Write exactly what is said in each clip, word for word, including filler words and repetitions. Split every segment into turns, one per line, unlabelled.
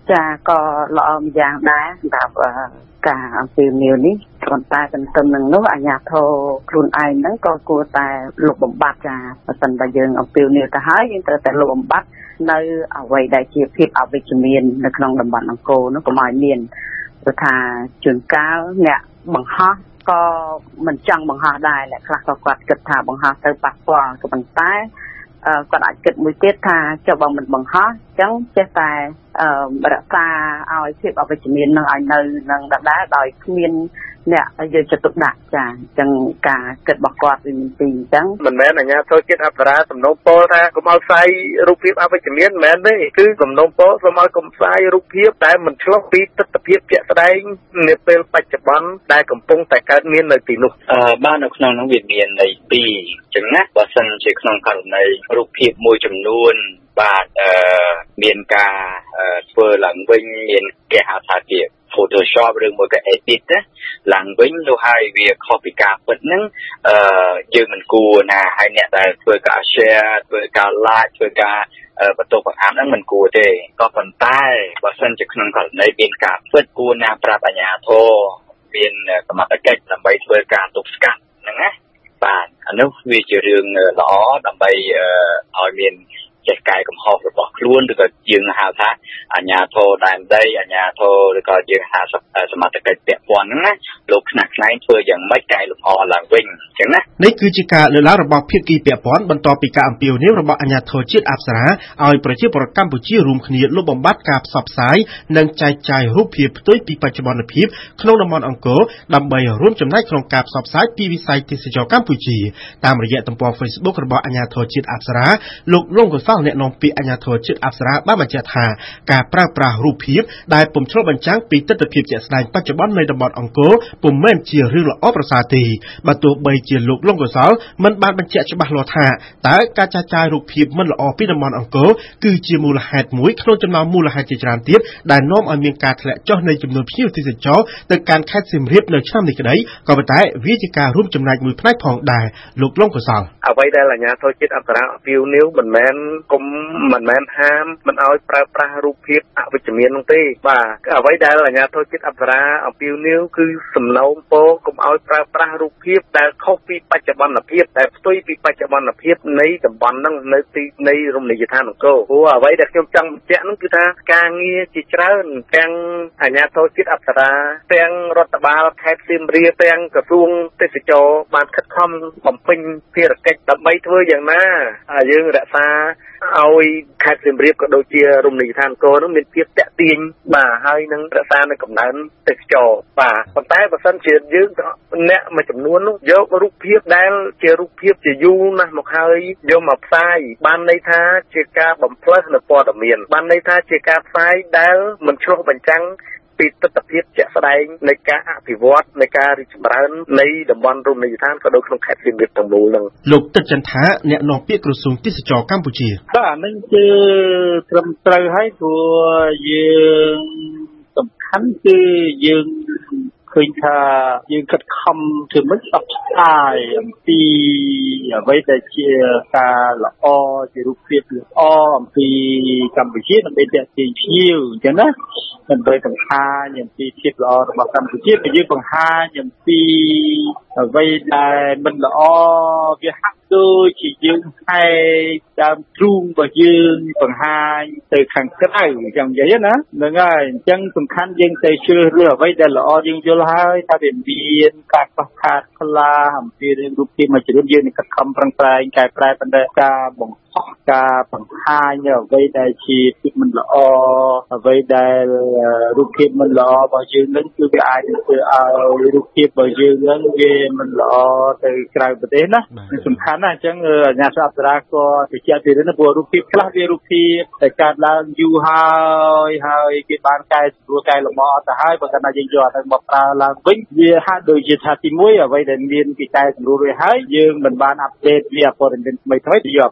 ចាក៏ល្អម្យ៉ាងដែរសម្រាប់ការអំពាវនាវនេះប៉ុន្តែទន្ទឹមនឹងនោះអាជ្ញាធរខ្លួនឯងហ្នឹងក៏គួរតែលុបបំបាត់ចាបើសិនតែយើងអំពាវនាវទៅហើយយើងត្រូវតែលុបបំបាត់នៅអ្វីដែលជាភាពអវិជ្ជមាននៅក្នុងតំបន់អង្គរនោះកុំឲ្យមានព្រោះថាជួនកាលអ្នកបង្ហោះក៏មិនចង់បង្ហោះដែរអ្នកខ្លះក៏គាត់គិតថាបង្ហោះទៅប៉ះពាល់ក៏ប៉ុន្តែគាត់អាចគិតមួយទៀតថាចុះបើមិនបង្ហោះអញ្ចឹងចេះតែរក្សាឲ្យភាពអវិជ្ជមាននឹងឲ្យនៅនឹងដដែលដោយគ្មានអ្នកយកចិត្តទុកដាក់ចាអញ្ចឹងការគិតរបស់គាត់វាមានពីអញ្ចឹង
មិនមែនអាជ្ញាធរជាតិអប្សរាសំណូមពរថាកុំឲ្យផ្សាយរូបភាពអវិជ្ជមានមិនមែនទេគឺសំណូមពរសូមឲ្យកុំផ្សាយរូបភាពដែលមិនឆ្លុះពីទស្សនវិជ្ជាជាក់ស្ដែងនាពេលបច្ចុប្បន្នដែលកំពុងតែកើតមាននៅទីនោះ
អឺបាទនៅក្នុងនោះវាមានន័យពីរអញ្ចឹងណាបើសិនជាក្នុងករណីរូបភាពមួយចំនួនបាទអឺមានការធ្វើឡើងវិញមានគេហៅថាជា Photoshop ឬមួយក៏ edit ណាឡើងវិញនោះហើយវាខុសពីការពិតហ្នឹងអឺយើងមិនគួរណាឲ្យអ្នកដែលធ្វើការ share ធ្វើការ like ធ្វើការបន្ទោបង្អាប់ហ្នឹងមិនគួរទេក៏ប៉ុន្តែបើសិនជាក្នុងករណីមានការពិតគួរណាប្រាប់អាជ្ញាធរមានសមត្ថកិច្ចដើម្បីធ្វើការទប់ស្កាត់ហ្នឹងណាបាទអានោះវាជារឿងល្អដើម្បីឲ្យមានចេះកែកំហុសរបស់ខ្លួនឬក៏យើងហៅថាអាជ្ញាធរដែនដីអាជ្ញាធរឬក៏យើងហៅសមត្ថកិច្ចពាក់ព័ន្ធហ្នឹងណាលោកខ្នះខ្នែងធ្វើយ៉ាងម៉េចកែលម្អឡើងវិញអញ្ចឹងណា
នេះគឺជាការលើកឡើងរបស់ភាគីពាក់ព័ន្ធបន្ទាប់ពីការអំពាវនាវរបស់អាជ្ញាធរជាតិអប្សរាឲ្យប្រជាពលរដ្ឋកម្ពុជារួមគ្នាលុបបំបាត់ការផ្សព្វផ្សាយនិងចែកចាយរូបភាពផ្ទុយពីបច្ចុប្បន្នភាពក្នុងតំបន់អង្គរដើម្បីរួមចំណែកក្នុងការផ្សព្វផ្សាយពីវិស័យទេសចរកម្ពុជាតាមរយៈទំព័រ Facebook របស់អាជ្ញាធរជាតិអប្សរាលោកលងកុសលអ្នកនាំពាក្យអាជ្ញាធរជាតិអប្សរាបានបញ្ជាក់ថាការប្រើប្រាស់រូបភាពដែលពុំឆ្លុះបញ្ចាំងពីទស្សនវិជ្ជាជាក់ស្ដែងបច្ចុប្បន្ននៃតំបន់អង្គរពុំមែនជារឿងល្អប្រសើរទេបើទោះបីជាលោកលងកុសលមិនបានបញ្ជាក់ច្បាស់លាស់ថាតើការចែកចាយរូបភាពមិនល្អពីតំបន់អង្គរគឺជាមូលហេតុមួយក្នុងចំណោមមូលហេតុជាច្រើនទៀតដែលនាំឲ្យមានការធ្លាក់ចុះនៃចំនួនភ្ញៀវទេសចរទៅកាន់ខេត្តសៀមរាបនៅឆ្នាំនេះក្តីក៏ប៉ុន្តែវាជាការរួមចំណែកមួយផ្នែកផងដែរលោកលងកុសល
អ្វីដែលអាជ្ញាធរជាតិអប្សរាអំពាវនាវមិនមែនគុំមិនមែនហាមមិនឲ្យប្រើប្រាស់រូបភាពអវិជ្ជមាននោះទេបាទអ្វីដែលអាជ្ញាធរជាតិអប្សរាអំពាវនាវគឺសំណូមពរកុំឲ្យប្រើប្រាស់រូបភាពដែលខុសពីបច្ចុប្បន្នភាពដែលផ្ទុយពីបច្ចុប្បន្នភាពនៃតំបន់ហ្នឹងនៅទីនៃរមណីយដ្ឋានអង្គរព្រោះអ្វីដែលខ្ញុំចង់បញ្ជាក់នោះគឺថាការងារជាច្រើនទាំងអាជ្ញាធរជាតិអប្សរាទាំងរដ្ឋបាលខេត្តសៀមរាបទាំងក្រសួងទេសចរបានខិតខំបំពេញភារកិច្ចដើម្បីធ្វើយ៉ាងណាយើងរក្សាឲ្យខេត្តសៀមរាបក៏ដូចជារមណីយដ្ឋានអង្គរនោះមានភាពតាក់ទាញបាទហើយនឹងរក្សានៅកំណើនទេសចរបាទប៉ុន្តែបើសិនជាយើងអ្នកមួយចំនួននោះយករូបភាពដែលជារូបភាពជាយូរណាស់មកហើយយកមកផ្សាយបានន័យថាជាការបំផ្លើសនៅព័ត៌មានបានន័យថាជាការផ្សាយដែលមិនឆ្លុះបញ្ចាំងពីទស្សនវិជ្ជាជាក់ស្ដែងនៃការអភិវឌ្ឍនៃការរីកចម្រើននៃតំបន់រមណីយដ្ឋានក៏ដូចក្នុងខេត្តសៀមរាបទាំងមូលហ្នឹង
លោកទឹកចន្ទថាអ្នកនាំពាក្យក្រសួងទេសចរកម្ពុជា
បាទអានេះជាត្រឹមត្រូវហើយព្រោះយើងសំខាន់គឺយើងឃើញថាយើងគិតខំធ្វើមិនផ្សព្វផ្សាយអំពីអ្វីដែលជាការល្អជារូបភាពល្អអំពីកម្ពុជាដើម្បីទាក់ទាញភ្ញៀវអញ្ចឹងណាដើម្បីបង្ហាញអំពីភាពល្អរបស់កម្ពុជាពេលយើងបង្ហាញអំពីអ្វីដែលមិនល្អវាហាក់ដូចជាយើងហែកដើមទ្រូងរបស់យើងបង្ហាញទៅខាងក្រៅអញ្ចឹងនិយាយណាហ្នឹងហើយអញ្ចឹងសំខាន់យើងទៅជ្រើសរើសអ្វីដែលល្អយើងយល់ហើយថាវាមានការខ្វះខាតខ្លះអំពីរឿងរូបភាពមួយចំនួនយើងនឹងខិតខំប្រឹងប្រែងកែប្រែប៉ុន្តែការបង្ហោះការបង្ហាញអ្វីដែលជាភាពមិនល្អអ្វីដែលរូបភាពមិនល្អរបស់យើងនឹងគឺវាអាចធ្វើឲ្យរូបភាពរបស់យើងនឹងវាមិនល្អទៅក្រៅប្រទេសណាសំខាន់ណាស់អញ្ចឹងអាជ្ញាធរអប្សរាក៏បញ្ជាក់ពីរឿងនេះព្រោះរូបភាពខ្លះវារូបភាពតែកើតឡើងយូរហើយហើយគេបានកែសម្រួលកែលម្អអត់ទៅហើយបើគាត់ថាយើងយកទៅមកប្រើឡើងវិញវាហាក់ដូចជាថាទីមួយអ្វីដែលមានគេកែសម្រួលរួចហើយយើងមិនបានអាប់ដេតវាព័ត៌មានថ្មីថ្មីយកព័ត៌មានចា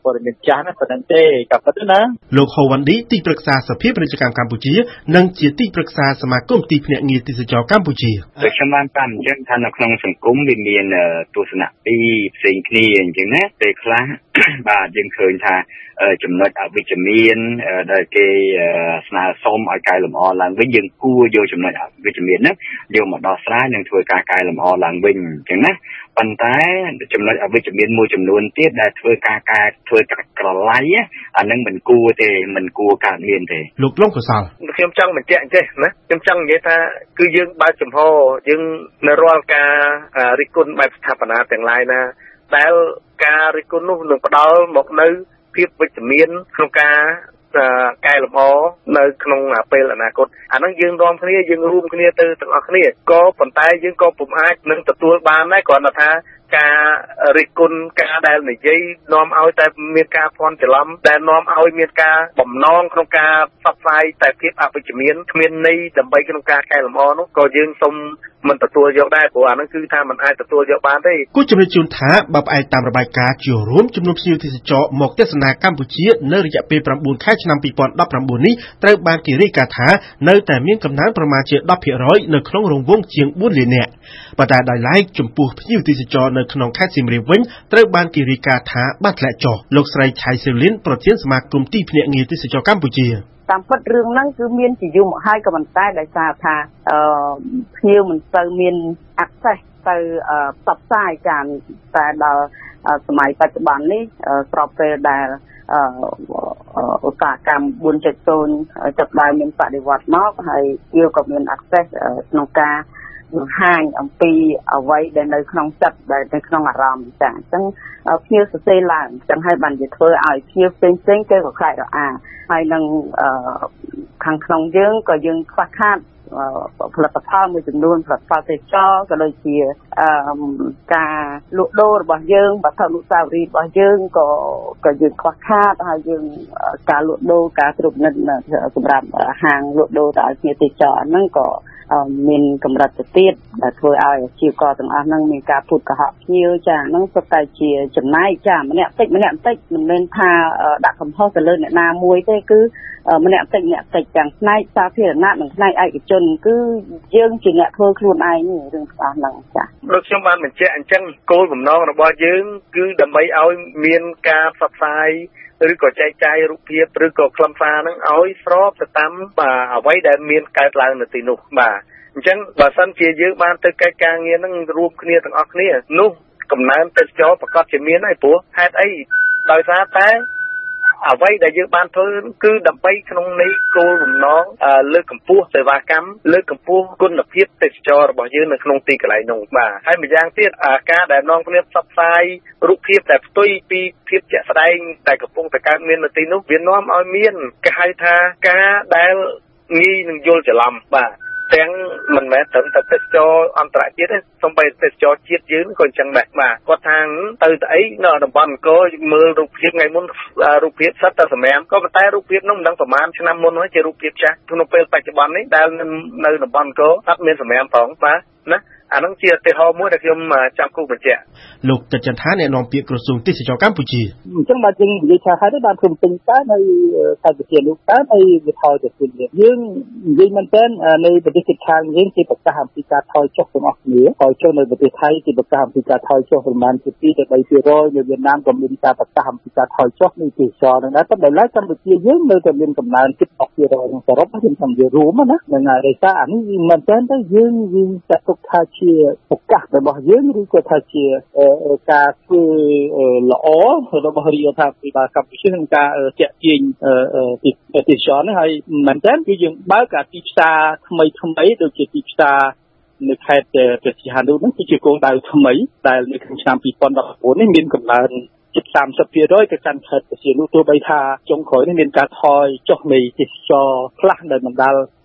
ចាស់ណាប៉ុណ្ណឹងទេក៏ប៉ុន្តែណា
លោកហូវ៉ាន់ឌីទីប្រឹក្សាសភាពាណិជ្ជកម្មកម្ពុជានិងជាទីប្រឹក្សាសមាគមទីភ្នាក់ងារទេសចរកម្ពុជា
ដូចខ្ញុំបានតាមអញ្ចឹងថានៅក្នុងសង្គមវាមានទស្សនៈពីរផ្សេងគ្នាអញ្ចឹងណាពេលខ្លះបាទយើងឃើញថាចំណុចអវិជ្ជមានដែលគេស្នើសុំឲ្យកែលម្អឡើងវិញយើងគួរយកចំណុចអវិជ្ជមានហ្នឹងយកមកដោះស្រាយនិងធ្វើការកែលម្អឡើងវិញអញ្ចឹងណាប៉ុន្តែចំណុចអវិជ្ជមានមួយចំនួនទៀតដែលធ្វើការកែធ្វើក្រឡៃអានឹងមិនគួរទេមិនគួរកើតមានទេ
លោកលងកសល
ខ្ញុំចង់បញ្ជាក់អញ្ចេះណាខ្ញុំចង់និយាយថាគឺយើងបើកចំហយើងនៅរាល់ការរិះគន់បែបស្ថាបនាទាំងឡាយណាដែលការរិះគន់នោះនឹងផ្ដល់មកនៅភាពវិជ្ជមានក្នុងការកែលម្អនៅក្នុងពេលអនាគតអាហ្នឹងយើងរួមគ្នាយើងរួមគ្នាទៅទាំងអស់គ្នាក៏ប៉ុន្តែយើងក៏ពុំអាចនឹងទទួលបានដែរគ្រាន់តែថាការរិះគន់ការដែលនិយាយនាំឲ្យតែមានការភ័ន្តច្រឡំដែលនាំឲ្យមានការបំណងក្នុងការផ្សព្វផ្សាយតែភាពអវិជ្ជមានគ្មានន័យដើម្បីក្នុងការកែលម្អនោះក៏យើងសូមមិនទទួលយកដែរព្រោះអាហ្នឹងគឺថាมันអាចទទួលយកបានទេ
គូជំរាបជូនថាបើផ្អែកតាមរបាយការណ៍ជារួមចំនួនភ្ញៀវទេសចរមកទស្សនាកម្ពុជានៅរយៈពេលប្រាំបួនខែឆ្នាំពីរពាន់ដប់ប្រាំបួននេះត្រូវបានគេរាយការណ៍ថានៅតែមានកំណើនប្រមាណជា ដប់ភាគរយ នៅក្នុងរង្វង់ជាងបួនលាននាក់ប៉ុន្តែដោយឡែកចំពោះភ្ញៀវទេសចរនៅក្នុងខេត្តសៀមរាបវិញត្រូវបានគេរាយការណ៍ថាបានធ្លាក់ចុះលោកស្រីឆៃសេវលីនប្រធានសមាគមទីភ្នាក់ងារទេសចរកម្ពុជា
តាមពិតរឿងហ្នឹងគឺមានជាយូរមកហើយក៏ប៉ុន្តែដោយសារថាអឺភ្ញៀវមិនសូវមាន access ទៅផ្សព្វផ្សាយចានតែដល់សម័យបច្ចុប្បន្ននេះស្របពេលដែលឧស្សាហកម្ម បួនจุดศูนย์ ចាប់ដើមមានបដិវត្តមកហើយវាក៏មាន access ក្នុងការបង្ហាញអំពីអ្វីដែលនៅក្នុងចិត្តដែលនៅក្នុងអារម្មណ៍ចាអញ្ចឹងភ្ញៀវសរសេរឡើងអញ្ចឹងហើយបានជាធ្វើឲ្យភ្ញៀវផ្សេងផ្សេងគេក៏ខ្លាចរអាហើយនឹងខាងក្នុងយើងក៏យើងខ្វះខាតផលិតផលមួយចំនួនផលិតផលទេសចរក៏ដូចជាការលក់ដូររបស់យើងវត្ថុអនុស្សាវរីយ៍របស់យើងក៏ក៏យើងខ្វះខាតហើយយើងការលក់ដូរការត្រួតពិនិត្យសម្រាប់ហាងលក់ដូរដល់ភ្ញៀវទេសចរហ្នឹងក៏មានកម្រិតទៅទៀតដែលធ្វើឲ្យអាជីវករទាំងអស់ហ្នឹងមានការពុតកុហកភ្ញៀវចាហ្នឹងសុទ្ធតែជាចំណាយចាម្នាក់តិចម្នាក់តិចមិនមែនថាដាក់កំហុសទៅលើអ្នកណាមួយទេគឺម្នាក់តិចម្នាក់តិចទាំងផ្នែកសាធារណៈនិងផ្នែកឯកជនគឺយើងជាអ្នកធ្វើខ្លួនឯងរឿងខ្លះហ្នឹងចា
ដូចខ្ញុំបានបញ្ជាក់អញ្ចឹងគោលបំណងរបស់យើងគឺដើម្បីឲ្យមានការផ្សព្វផ្សាយឬក៏ចែកចាយរូបភាពឬក៏ខ្លឹមសារហ្នឹងឲ្យស្របទៅតាមអ្វីដែលមានកើតឡើងនៅទីនោះបាទអញ្ចឹងបើសិនជាយើងបានទៅកិច្ចការងារហ្នឹងរួមគ្នាទាំងអស់គ្នានោះកំណើនទេសចរប្រកាសជាមានហើយព្រោះហេតុអីដោយសារតែអ្វីដែលយើងបានធ្វើគឺដើម្បីក្នុងន័យគោលបំណងលើកកម្ពស់សេវាកម្មលើកកម្ពស់គុណភាពទេសចររបស់យើងនៅក្នុងទីកន្លែងនោះបាទហើយម្យ៉ាងទៀតការដែលនាំគ្នាផ្សព្វផ្សាយរូបភាពដែលផ្ទុយពីភាពជាក់ស្ដែងដែលកំពុងតែកើតមាននៅទីនោះវានាំឲ្យមានគេហៅថាការដែលងាយនឹងយល់ច្រឡំបាទទាំងមិនមែនត្រឹមតែទេសចរអន្តរជាតិទេសូម្បីទេសចរជាតិយើងក៏អញ្ចឹងដែរបាទគាត់ថាទៅទៅអីនៅតំបន់អង្គរមើលរូបភាពថ្ងៃមុនរូបភាពសិតតែសម្រាប់ក៏ប៉ុន្តែរូបភាពនោះមិនដឹងប្រហែលឆ្នាំមុនហើយជារូបភាពចាស់ក្នុងពេលបច្ចុប្បន្ននេះដែលនៅតំបន់អង្គរអត់មានសម្រាប់ផងបាទណាអានឹងជាឧទាហរណ៍មួយដែលខ្ញុំចង់គូបញ្ជាក់
លោកកិច្ចចន្ទថាអ្នកនាំពាក្យក្រសួងទេសចរកម្ពុជា
អញ្ចឹងបាទយើងនិយាយថាហើយបានព្រមពេញតើនៅកម្ពុជាលោកតើនៅវាថយទៅទៀតយើងនិយាយមែនតើនៅប្រទេសជិតខាងយើងគេប្រកាសអំពីការថយចុះទាំងអស់គ្នាហើយចុះនៅប្រទេសថៃគេប្រកាសអំពីការថយចុះប្រមាណពីពីទៅបីភាគរយនៅវៀតណាមក៏មានការប្រកាសអំពីការថយចុះនៃទេសចរនឹងដែរប៉ុន្តែឡើយកម្ពុជាយើងនៅតែមានកំណើនជិតដប់ភាគរយក្នុងសរុបខ្ញុំថាវារួមណានឹងហើយដោយសារអានេះមែនតើទៅយើងយើងចាត់ទុកថាជាឱកាសរបស់យើងឬក៏ថាជាការធ្វើល្អរបស់រាជរដ្ឋាភិបាលកម្ពុជាក្នុងការទាក់ទាញទេសចរនេះហើយមែនតើគឺយើងបើកទីផ្សារថ្មីថ្មីដូចជាទីផ្សារនៅខេត្តព្រះសីហនុនោះគឺជាគោលដៅថ្មីដែលនៅក្នុងឆ្នាំពីរពាន់ដប់ប្រាំបួននេះមានកំណើនជិតសាមសិបភាគរយទៅកាន់ខេត្តព្រះសីហនុទោះបីថាចុងក្រោយនេះមានការថយចុះនៃទេសចរខ្លះដែលបណ្ដាល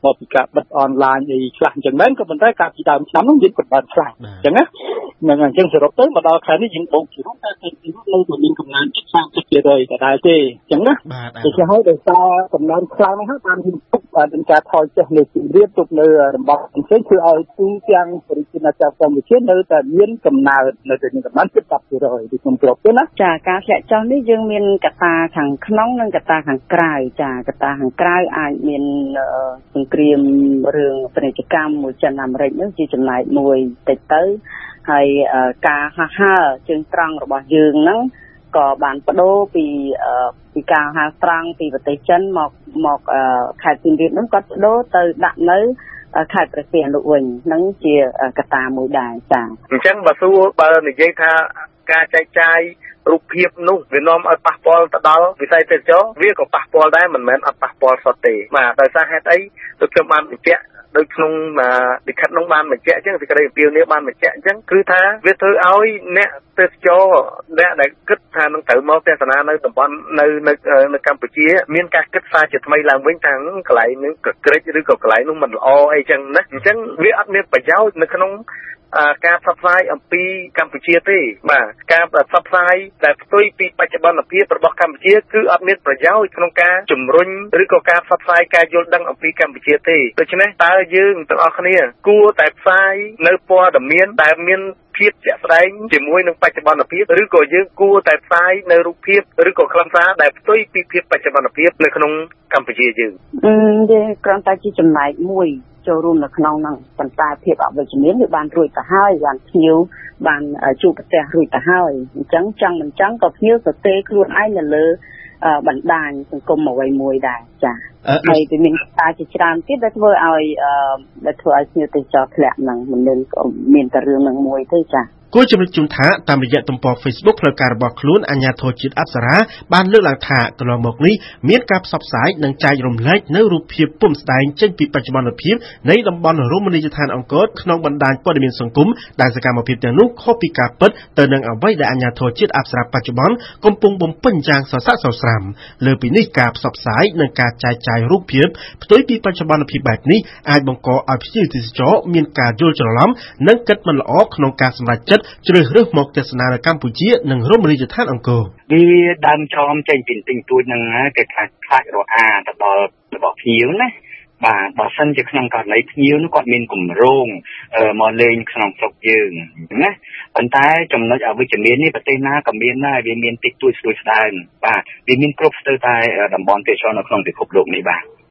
មកពីការបិទអនឡាញអីខ្លះអញ្ចឹងមែនក៏ប៉ុន្តែការពីដើមឆ្នាំនោះយើងក៏បានខ្លះអញ្ចឹងណានឹងអញ្ចឹងសរុបទៅមកដល់ខែនេះយើងបូកពីនោះតែទីនោះនៅតែមានកំណើនសាមសិបភាគរយតែដែរទេអញ្ចឹងណាដូច្នេះហើយដោយសារកំណើនខ្លាំងនេះហើយបានមានទុកបានមានការថយចុះនៃជំរាបទុកនៅតំបន់ផ្សេងធ្វើឲ្យទូទាំងប្រជាជនជាតិកម្ពុជានៅតែមានកំណើននៅតែមានកំណើនជិត 10ភាគរយ ពីក្នុងគ្រប់ទេណា
ចាការធ្លាក់ចុះនេះយើងមានកត្តាខាងក្នុងនិងកត្តាខាងក្រៅចាកត្តាខាងក្រៅអាចមានសង្គ្រាមរឿងពាណិជ្ជកម្មមួយចិនអាមេរិកនោះជាចំណែកមួយតិចទៅហើយការហោះហើរជើងត្រង់របស់យើងហ្នឹងក៏បានបដូរពីពីការហោះត្រង់ពីប្រទេសចិនមកមកខេត្តសៀមរាបហ្នឹងគាត់បដូរទៅដាក់នៅខេត្តព្រះសីហនុវិញហ្នឹងជាកត្តាមួយដែរចា
អញ្ចឹងបើសួរបើនិយាយថាការចែកចាយរូបភាពនោះវានាំឲ្យប៉ះពាល់ទៅដល់វិស័យទេសចរវាក៏ប៉ះពាល់ដែរមិនមែនអត់ប៉ះពាល់សុទ្ធទេបាទដោយសារហេតុអីដូចខ្ញុំបានបញ្ជាក់ដូចក្នុងលិខិតនោះបានបញ្ជាក់អញ្ចឹងសេចក្តីអំពាវនាវបានបញ្ជាក់អញ្ចឹងគឺថាវាធ្វើឲ្យអ្នកទេសចរអ្នកដែលគិតថានឹងត្រូវមកទស្សនានៅតំបន់នៅនៅនៅកម្ពុជាមានការគិតសារជាថ្មីឡើងវិញថាកន្លែងនេះក៏ក្រិចឬក៏កន្លែងនោះមិនល្អអីចឹងណាអញ្ចឹងវាអត់មានប្រយោជន៍នៅក្នុងការផ្សព្វផ្សាយអំពីកម្ពុជាទេបាទការផ្សព្វផ្សាយតែផ្ទុយពីបច្ចុប្បន្នភាពរបស់កម្ពុជាគឺអត់មានប្រយោជន៍ក្នុងការជំរុញឬក៏ការផ្សព្វផ្សាយការយល់ដឹងអំពីកម្ពុជាទេដូច្នេះតើយើងទាំងអស់គ្នាគួរតែផ្សាយនៅព័ត៌មានដែលមានភាពជាក់ស្ដែងជាមួយនឹងបច្ចុប្បន្នភាពឬក៏យើងគួរតែផ្សាយនៅរូបភាពឬក៏ខ្លឹមសារដែលផ្ទុយពីភាពបច្ចុប្បន្នភាពនៅក្នុងកម្ពុជាយើង
អឺយើងគ្រាន់តែជាចំណែកមួយចូលរួមនៅក្នុងហ្នឹងប៉ុន្តែភាពអវិជ្ជមានវាបានរួចទៅហើយបានភ្ញៀវបានជួបប្រទះរួចទៅហើយអញ្ចឹងចង់មិនចង់ក៏ភ្ញៀវសរសេរខ្លួនឯងនៅលើបណ្ដាញសង្គមអ្វីមួយដែរចា៎ហើយវាមានការជាច្រើនទៀតដែលធ្វើឲ្យដែលធ្វើឲ្យភ្ញៀវទេសចរធ្លាក់ហ្នឹងមិនមែនមានតែរឿងហ្នឹងមួយទេចា៎
គួរជំរាបជូនថាតាមរយៈទំព័រ Facebook ផ្លូវការរបស់ខ្លួនអាជ្ញាធរជាតិអប្សរាបានលើកឡើងថាកន្លងមកនេះមានការផ្សព្វផ្សាយនិងចែករំលែកនៅរូបភាពពុំស្ដែងចេញពីបច្ចុប្បន្នភាពនៃតំបន់រមណីយដ្ឋានអង្គរក្នុងបណ្ដាញព័ត៌មានសង្គមដែលសកម្មភាពទាំងនោះខុសពីការពិតទៅនឹងអ្វីដែលអាជ្ញាធរជាតិអប្សរាបច្ចុប្បន្នកំពុងបំពេញយ៉ាងសស្រាក់សស្រាំលើពីនេះការផ្សព្វផ្សាយនិងការចែកចាយរូបភាពផ្ទុយពីបច្ចុប្បន្នភាពបែបនេះអាចបង្កឲ្យភ្ញៀវទេសចរមានការយល់ច្រឡំនិងគិតមិនល្អក្នុងការសម្រេចចិត្តជ្រើសរើសមកទស្សនានៅកម្ពុជានិងរមណីយដ្ឋានអង្គរ
វាដើមចោមចេញពីទិញទួចហ្នឹងគេខ្លាចខ្លាចរអាទៅដល់របស់ភ្ញៀវណាបាទបើសិនជាក្នុងករណីភ្ញៀវនោះគាត់មានគម្រោងមកលេងក្នុងស្រុកយើងណាប៉ុន្តែចំណុចអវិជ្ជមាននេះប្រទេសណាក៏មានដែរវាមានតិចតួចស្ទួយស្ដើងបាទវាមានគ្រប់ស្ទើរតែតំបន់ទេសចរនៅក្នុងពិភពលោកនេះបាទ